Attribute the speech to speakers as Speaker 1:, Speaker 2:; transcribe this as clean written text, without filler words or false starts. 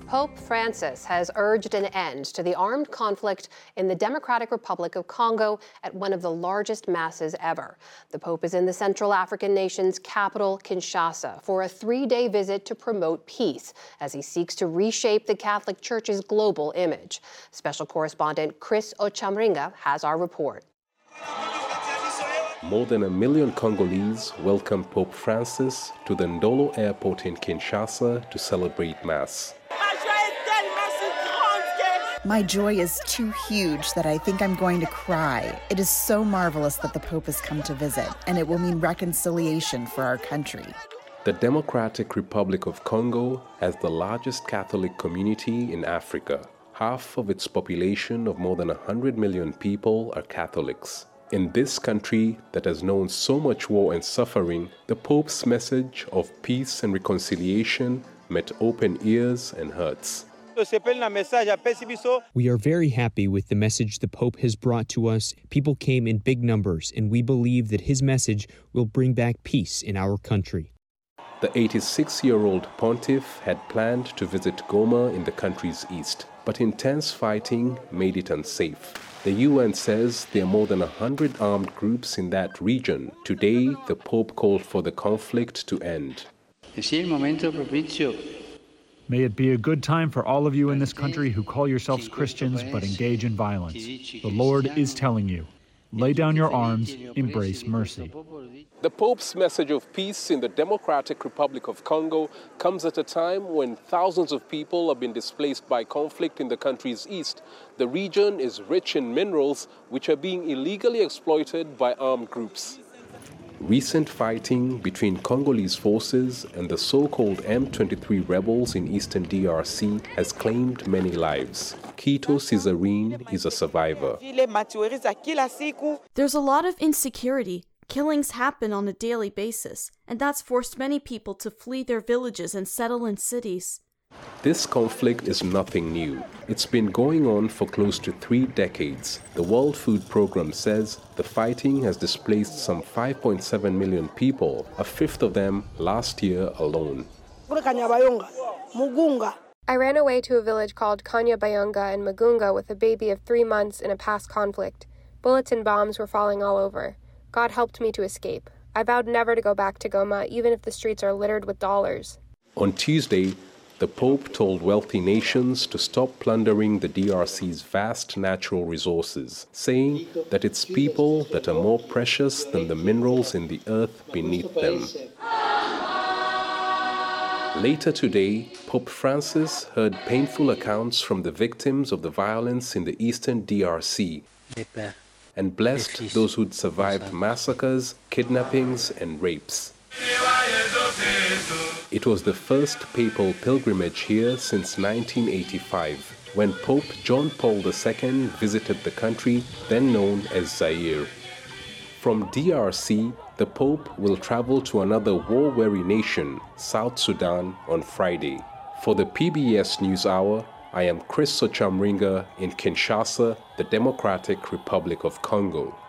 Speaker 1: Pope Francis has urged an end to the armed conflict in the Democratic Republic of Congo at one of the largest masses ever. The Pope is in the Central African nation's capital, Kinshasa, for a 3-day visit to promote peace as he seeks to reshape the Catholic Church's global image. Special correspondent Chris Ochamringa has our report.
Speaker 2: More than 1 million Congolese welcomed Pope Francis to the Ndolo Airport in Kinshasa to celebrate Mass.
Speaker 3: My joy is too huge that I think I'm going to cry. It is so marvelous that the Pope has come to visit, and it will mean reconciliation for our country.
Speaker 2: The Democratic Republic of Congo has the largest Catholic community in Africa. Half of its population of more than 100 million people are Catholics. In this country that has known so much war and suffering, the Pope's message of peace and reconciliation met open ears and hearts.
Speaker 4: We are very happy with the message the Pope has brought to us. People came in big numbers, and we believe that his message will bring back peace in our country.
Speaker 2: The 86-year-old pontiff had planned to visit Goma in the country's east, but intense fighting made it unsafe. The UN says there are more than 100 armed groups in that region. Today, the Pope called for the conflict to end.
Speaker 5: May it be a good time for all of you in this country who call yourselves Christians but engage in violence. The Lord is telling you, lay down your arms, embrace mercy.
Speaker 2: The Pope's message of peace in the Democratic Republic of Congo comes at a time when thousands of people have been displaced by conflict in the country's east. The region is rich in minerals which are being illegally exploited by armed groups. Recent fighting between Congolese forces and the so-called M23 rebels in eastern DRC has claimed many lives. Kito Cesarine is a survivor.
Speaker 6: There's a lot of insecurity. Killings happen on a daily basis, and that's forced many people to flee their villages and settle in cities.
Speaker 2: This conflict is nothing new. It's been going on for close to 3 decades. The World Food Programme says the fighting has displaced some 5.7 million people, a fifth of them last year alone.
Speaker 7: I ran away to a village called Kanyabayonga and Mugunga with a baby of 3 months in a past conflict. Bullets and bombs were falling all over. God helped me to escape. I vowed never to go back to Goma, even if the streets are littered with dollars.
Speaker 2: On Tuesday, the Pope told wealthy nations to stop plundering the DRC's vast natural resources, saying that it's people that are more precious than the minerals in the earth beneath them. Later today, Pope Francis heard painful accounts from the victims of the violence in the eastern DRC and blessed those who'd survived massacres, kidnappings, and rapes. It was the first papal pilgrimage here since 1985, when Pope John Paul II visited the country then known as Zaire. From DRC, the Pope will travel to another war-weary nation, South Sudan, on Friday. For the PBS NewsHour, I am Chris Ochamringa in Kinshasa, the Democratic Republic of Congo.